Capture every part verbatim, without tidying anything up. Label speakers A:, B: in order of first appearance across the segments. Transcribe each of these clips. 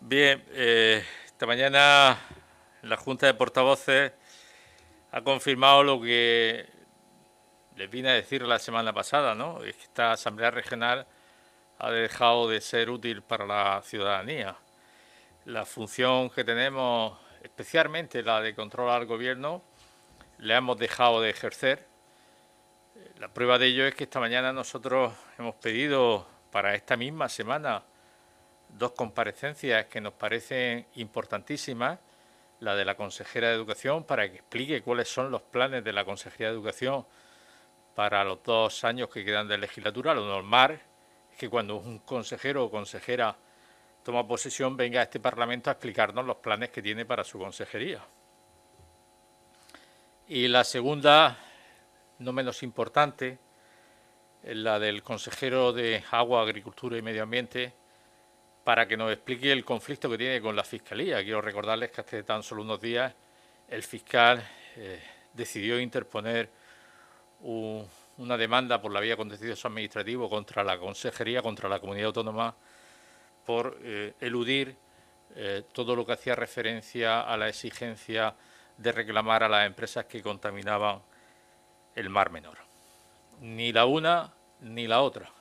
A: Bien, eh, esta mañana la Junta de Portavoces ha confirmado lo que les vine a decir la semana pasada, ¿no? Es que esta Asamblea Regional ha dejado de ser útil para la ciudadanía. La función que tenemos, especialmente la de control al Gobierno, la hemos dejado de ejercer. La prueba de ello es que esta mañana nosotros hemos pedido para esta misma semana dos comparecencias que nos parecen importantísimas. La de la consejera de Educación, para que explique cuáles son los planes de la Consejería de Educación para los dos años que quedan de legislatura. Lo normal es que cuando un consejero o consejera toma posesión venga a este Parlamento a explicarnos los planes que tiene para su consejería. Y la segunda, no menos importante, es la del consejero de Agua, Agricultura y Medio Ambiente, para que nos explique el conflicto que tiene con la Fiscalía. Quiero recordarles que hace tan solo unos días el fiscal eh, decidió interponer un, una demanda por la vía contencioso administrativo contra la Consejería, contra la Comunidad Autónoma, por eh, eludir eh, todo lo que hacía referencia a la exigencia de reclamar a las empresas que contaminaban el Mar Menor. Ni la una ni la otra.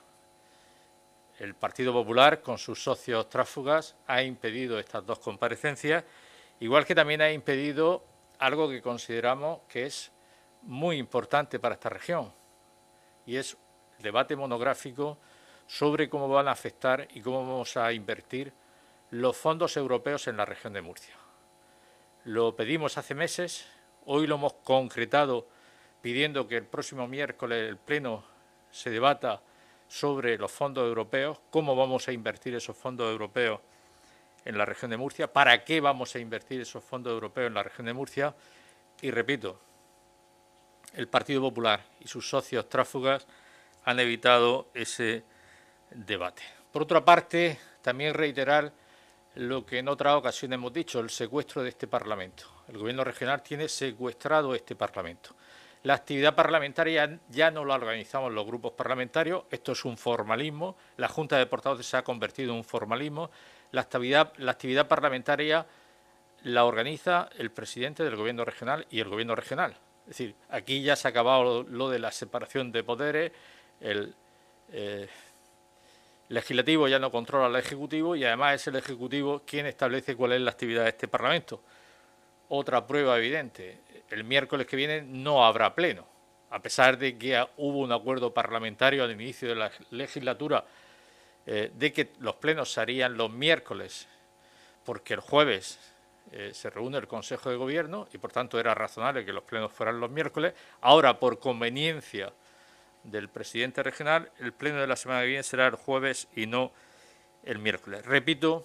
A: El Partido Popular, con sus socios tránsfugas, ha impedido estas dos comparecencias, igual que también ha impedido algo que consideramos que es muy importante para esta región, y es el debate monográfico sobre cómo van a afectar y cómo vamos a invertir los fondos europeos en la región de Murcia. Lo pedimos hace meses, hoy lo hemos concretado pidiendo que el próximo miércoles el Pleno se debata sobre los fondos europeos, cómo vamos a invertir esos fondos europeos en la región de Murcia, para qué vamos a invertir esos fondos europeos en la región de Murcia. Y repito, el Partido Popular y sus socios tránsfugas han evitado ese debate. Por otra parte, también reiterar lo que en otras ocasiones hemos dicho, el secuestro de este Parlamento. El Gobierno regional tiene secuestrado este Parlamento. La actividad parlamentaria ya no la organizamos los grupos parlamentarios, esto es un formalismo, la Junta de Portavoces se ha convertido en un formalismo, la actividad, la actividad parlamentaria la organiza el presidente del Gobierno regional y el Gobierno regional. Es decir, aquí ya se ha acabado lo, lo de la separación de poderes, el eh, legislativo ya no controla al ejecutivo y además es el ejecutivo quien establece cuál es la actividad de este Parlamento. Otra prueba evidente, el miércoles que viene no habrá pleno, a pesar de que hubo un acuerdo parlamentario al inicio de la legislatura eh, de que los plenos se harían los miércoles, porque el jueves eh, se reúne el Consejo de Gobierno y por tanto era razonable que los plenos fueran los miércoles. Ahora, por conveniencia del presidente regional, el pleno de la semana que viene será el jueves y no el miércoles. Repito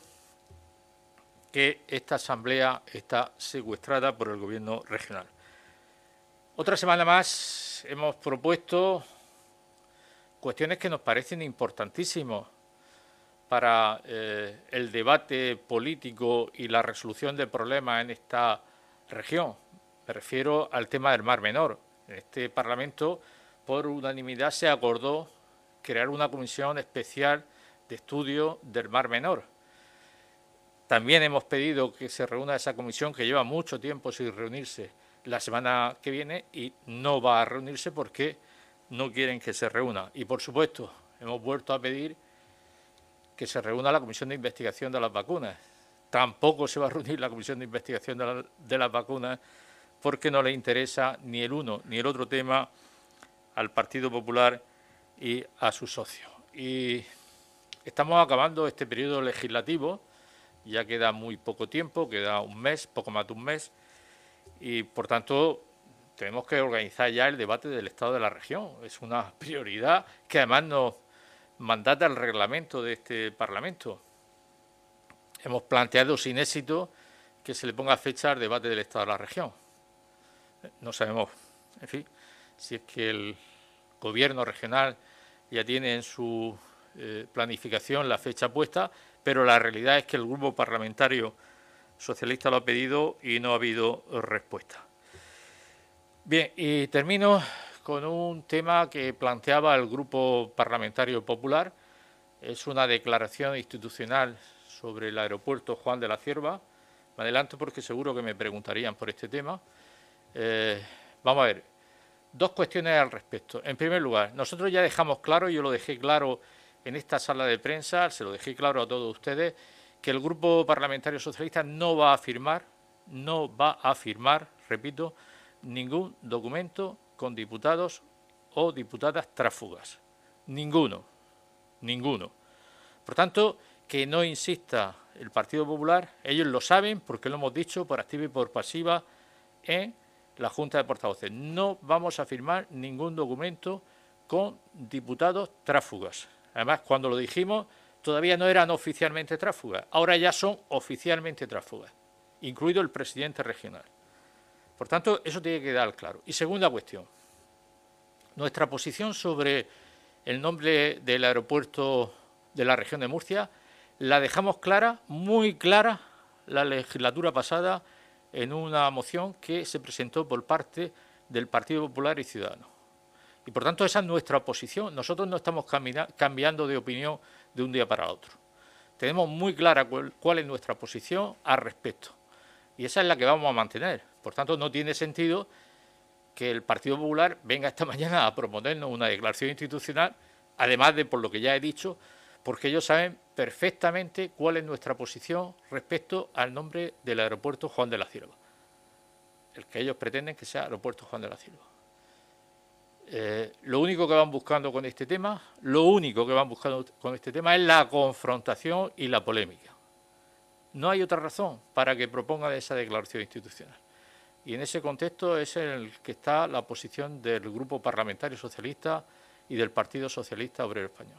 A: que esta asamblea está secuestrada por el Gobierno regional. Otra semana más hemos propuesto cuestiones que nos parecen importantísimas para eh, el debate político y la resolución de problemas en esta región. Me refiero al tema del Mar Menor. En este Parlamento, por unanimidad, se acordó crear una comisión especial de estudio del Mar Menor. También hemos pedido que se reúna esa comisión, que lleva mucho tiempo sin reunirse, la semana que viene, y no va a reunirse porque no quieren que se reúna. Y, por supuesto, hemos vuelto a pedir que se reúna la Comisión de Investigación de las Vacunas. Tampoco se va a reunir la Comisión de Investigación de, la, de las Vacunas porque no le interesa ni el uno ni el otro tema al Partido Popular y a sus socios. Y estamos acabando este periodo legislativo. Ya queda muy poco tiempo, queda un mes, poco más de un mes, y por tanto tenemos que organizar ya el debate del estado de la región. Es una prioridad que además nos mandata el reglamento de este Parlamento. Hemos planteado sin éxito que se le ponga fecha al debate del estado de la región. No sabemos, en fin, si es que el Gobierno regional ya tiene en su eh, planificación la fecha puesta, pero la realidad es que el Grupo Parlamentario Socialista lo ha pedido y no ha habido respuesta. Bien, y termino con un tema que planteaba el Grupo Parlamentario Popular. Es una declaración institucional sobre el aeropuerto Juan de la Cierva. Me adelanto porque seguro que me preguntarían por este tema. Eh, vamos a ver, dos cuestiones al respecto. En primer lugar, nosotros ya dejamos claro, yo lo dejé claro en esta sala de prensa, se lo dejé claro a todos ustedes, que el Grupo Parlamentario Socialista no va a firmar, no va a firmar, repito, ningún documento con diputados o diputadas tráfugas. Ninguno, ninguno. Por tanto, que no insista el Partido Popular, ellos lo saben porque lo hemos dicho por activa y por pasiva en la Junta de Portavoces. No vamos a firmar ningún documento con diputados tráfugas. Además, cuando lo dijimos, todavía no eran oficialmente tráfugas, ahora ya son oficialmente tráfugas, incluido el presidente regional. Por tanto, eso tiene que quedar claro. Y segunda cuestión, nuestra posición sobre el nombre del aeropuerto de la región de Murcia la dejamos clara, muy clara, la legislatura pasada en una moción que se presentó por parte del Partido Popular y Ciudadanos. Y por tanto esa es nuestra posición. Nosotros no estamos cambiando de opinión de un día para otro. Tenemos muy clara cuál, cuál es nuestra posición al respecto. Y esa es la que vamos a mantener. Por tanto, no tiene sentido que el Partido Popular venga esta mañana a proponernos una declaración institucional, además de por lo que ya he dicho, porque ellos saben perfectamente cuál es nuestra posición respecto al nombre del aeropuerto Juan de la Cierva, el que ellos pretenden que sea aeropuerto Juan de la Cierva. Eh, lo único que van buscando con este tema, lo único que van buscando con este tema es la confrontación y la polémica. No hay otra razón para que propongan esa declaración institucional. Y en ese contexto es en el que está la posición del Grupo Parlamentario Socialista y del Partido Socialista Obrero Español.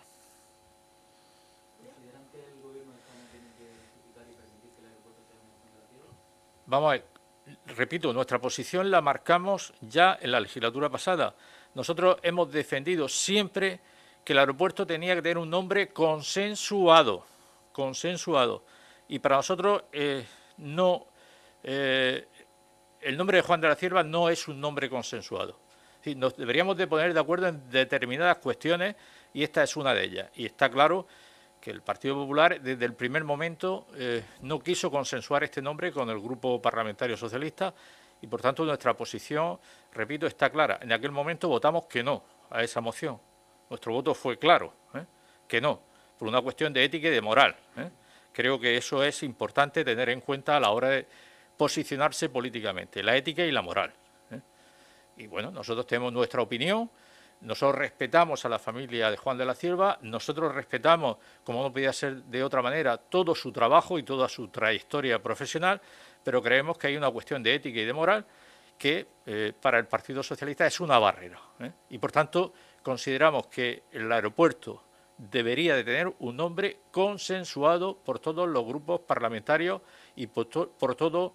A: ¿Consideran que el Gobierno de España tiene que justificar y permitir que el aeropuerto sea un Juan de la Cierva? Vamos a ver, repito, nuestra posición la marcamos ya en la legislatura pasada. Nosotros hemos defendido siempre que el aeropuerto tenía que tener un nombre consensuado, consensuado. Y para nosotros eh, no, eh, el nombre de Juan de la Cierva no es un nombre consensuado. Sí, nos deberíamos de poner de acuerdo en determinadas cuestiones y esta es una de ellas. Y está claro que el Partido Popular desde el primer momento eh, no quiso consensuar este nombre con el Grupo Parlamentario Socialista y por tanto nuestra posición, repito, está clara. En aquel momento votamos que no a esa moción. Nuestro voto fue claro, ¿eh? que no, por una cuestión de ética y de moral. ¿eh? Creo que eso es importante tener en cuenta a la hora de posicionarse políticamente, la ética y la moral. ¿eh? Y bueno, nosotros tenemos nuestra opinión, nosotros respetamos a la familia de Juan de la Cierva, nosotros respetamos, como no podía ser de otra manera, todo su trabajo y toda su trayectoria profesional, pero creemos que hay una cuestión de ética y de moral que eh, para el Partido Socialista es una barrera. ¿eh? Y por tanto consideramos que el aeropuerto debería de tener un nombre consensuado por todos los grupos parlamentarios y por, to por todo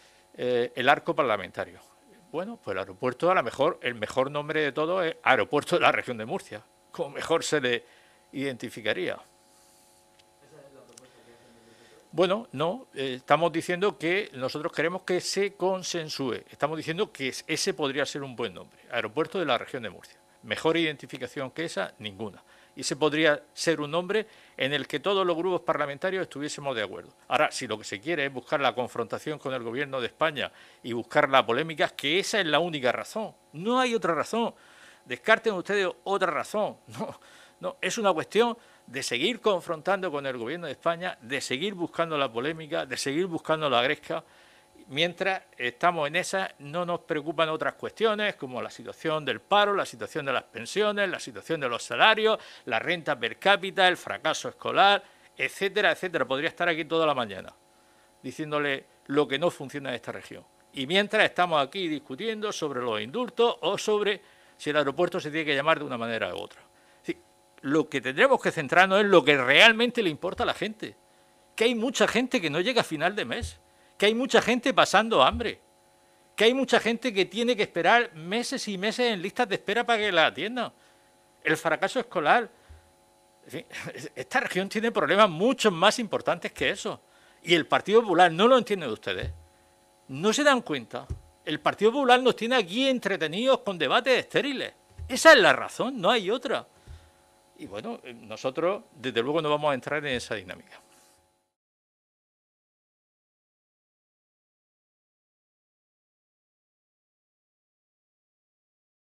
A: eh, el arco parlamentario. Bueno, pues el aeropuerto, a lo mejor, el mejor nombre de todo es Aeropuerto de la Región de Murcia, como mejor se le identificaría. ¿Esa es la propuesta que hacen desde el P P? Bueno, no, eh, estamos diciendo que nosotros queremos que se consensúe, estamos diciendo que ese podría ser un buen nombre, Aeropuerto de la Región de Murcia. Mejor identificación que esa, ninguna. Y ese podría ser un nombre en el que todos los grupos parlamentarios estuviésemos de acuerdo. Ahora, si lo que se quiere es buscar la confrontación con el Gobierno de España y buscar la polémica, que esa es la única razón. No hay otra razón. Descarten ustedes otra razón. No, no, es una cuestión de seguir confrontando con el Gobierno de España, de seguir buscando la polémica, de seguir buscando la gresca. Mientras estamos en esa, no nos preocupan otras cuestiones como la situación del paro, la situación de las pensiones, la situación de los salarios, la renta per cápita, el fracaso escolar, etcétera, etcétera. Podría estar aquí toda la mañana diciéndole lo que no funciona en esta región. Y mientras estamos aquí discutiendo sobre los indultos o sobre si el aeropuerto se tiene que llamar de una manera u otra. Sí, lo que tendremos que centrarnos es lo que realmente le importa a la gente. Que hay mucha gente que no llega a final de mes. Que hay mucha gente pasando hambre, que hay mucha gente que tiene que esperar meses y meses en listas de espera para que la atiendan. El fracaso escolar. En fin, esta región tiene problemas mucho más importantes que eso. Y el Partido Popular no lo entienden ustedes. No se dan cuenta. El Partido Popular nos tiene aquí entretenidos con debates estériles. Esa es la razón, no hay otra. Y bueno, nosotros desde luego no vamos a entrar en esa dinámica.